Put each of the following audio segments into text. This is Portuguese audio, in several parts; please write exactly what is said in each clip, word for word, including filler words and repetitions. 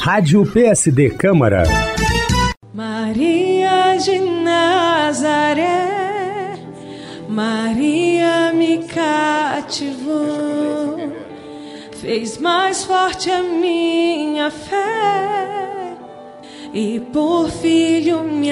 Rádio P S D Câmara. Maria de Nazaré, Maria me cativou, fez mais forte a minha fé e por filho me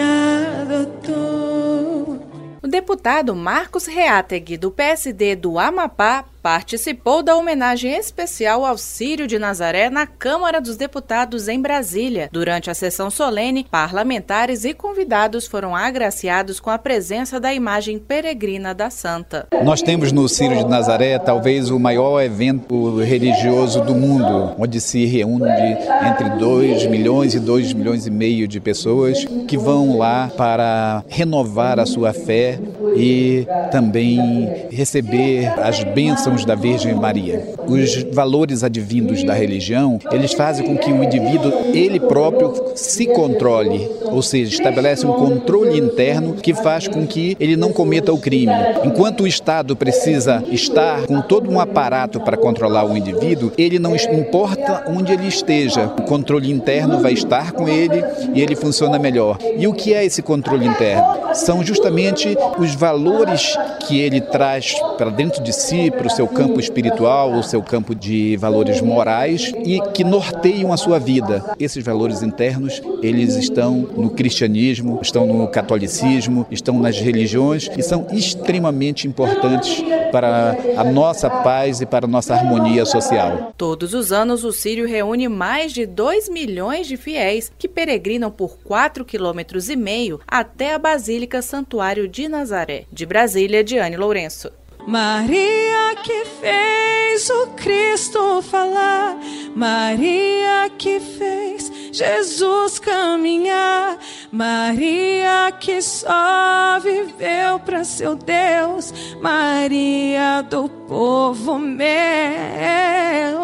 adotou. O deputado Marcos Reátegui, do P S D do Amapá, participou da homenagem especial ao Círio de Nazaré na Câmara dos Deputados em Brasília. Durante a sessão solene, parlamentares e convidados foram agraciados com a presença da imagem peregrina da santa. Nós temos no Círio de Nazaré talvez o maior evento religioso do mundo, onde se reúne entre dois milhões e dois milhões e meio de pessoas que vão lá para renovar a sua fé e também receber as bênçãos da Virgem Maria. Os valores advindos da religião, eles fazem com que o indivíduo, ele próprio, se controle, ou seja, estabelece um controle interno que faz com que ele não cometa o crime. Enquanto o Estado precisa estar com todo um aparato para controlar o indivíduo, ele não importa onde ele esteja, o controle interno vai estar com ele e ele funciona melhor. E o que é esse controle interno? São justamente os valores que ele traz para dentro de si, para o seu campo espiritual, o seu campo de valores morais e que norteiam a sua vida. Esses valores internos, eles estão no cristianismo, estão no catolicismo, estão nas religiões e são extremamente importantes para a nossa paz e para a nossa harmonia social. Todos os anos, o Círio reúne mais de dois milhões de fiéis que peregrinam por quatro quilômetros e meio até a Basílica Santuário de Nazaré. De Brasília, Diane Lourenço. Maria que fez o Cristo falar, Maria que fez Jesus caminhar, Maria que só viveu para seu Deus, Maria do povo meu.